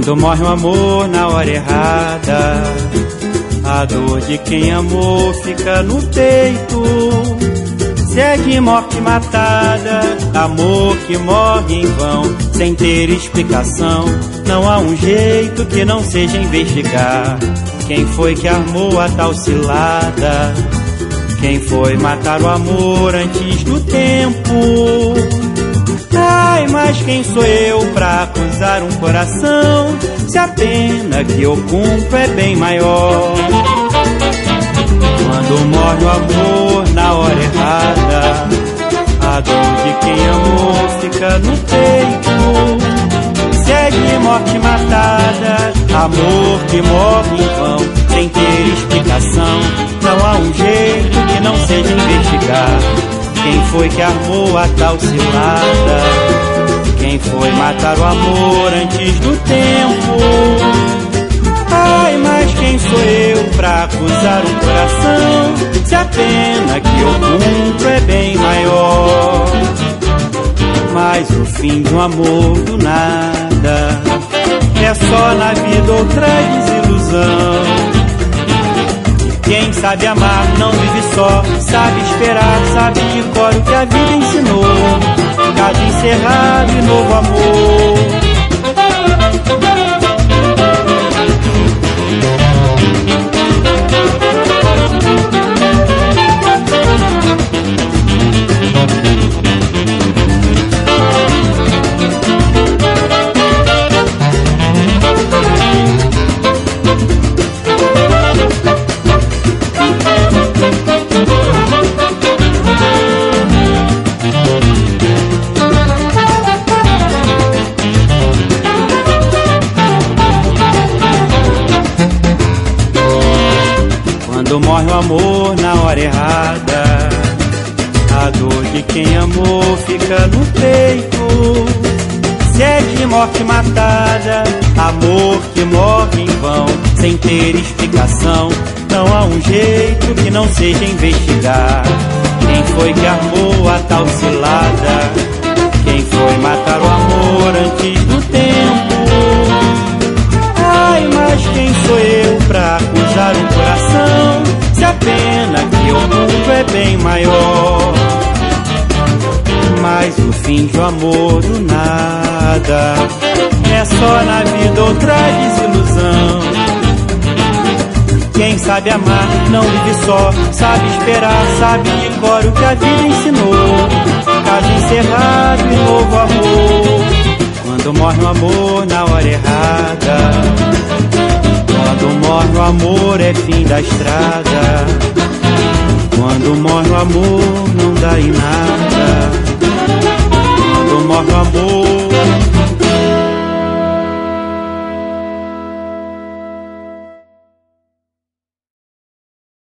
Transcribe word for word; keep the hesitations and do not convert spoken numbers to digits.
Quando morre o amor na hora errada, a dor de quem amou fica no peito. Se é de morte matada, amor que morre em vão, sem ter explicação. Não há um jeito que não seja investigar quem foi que armou a tal cilada, quem foi matar o amor antes do tempo. Ai, mas quem sou eu pra acusar um coração, se a pena que eu cumpro é bem maior? Quando morre o amor na hora errada, a dor de quem amou fica no peito. Se é de morte matada, amor que morre em vão, sem ter explicação. Não há um jeito que não seja investigar quem foi que armou a tal cilada, quem foi matar o amor antes do tempo. Ai, mas quem sou eu pra acusar um coração, se a pena que eu cumpro é bem maior? Mas o fim de um amor do nada é só na vida outra desilusão. Quem sabe amar não vive só, sabe esperar, sabe de cor o que a vida ensinou. Caso encerrado e novo amor. Quando morre o amor na hora errada, a dor de quem amou fica no peito. Se é de morte matada, amor que morre em vão, sem ter explicação. Não há um jeito que não seja investigar quem foi que armou a tal cilada, quem foi matar o amor antes do tempo. Ai, mas quem sou eu pra acusar um coração, se a pena que eu cumpro é bem maior? Mas o fim de um amor do nada é só na vida outra desilusão. Quem sabe amar não vive só, sabe esperar, sabe de cor o que a vida ensinou. Caso encerrado e novo amor. Quando morre o amor na hora errada, quando morre o amor é fim da estrada. Quando morre o amor não dá em nada. Quando morre o amor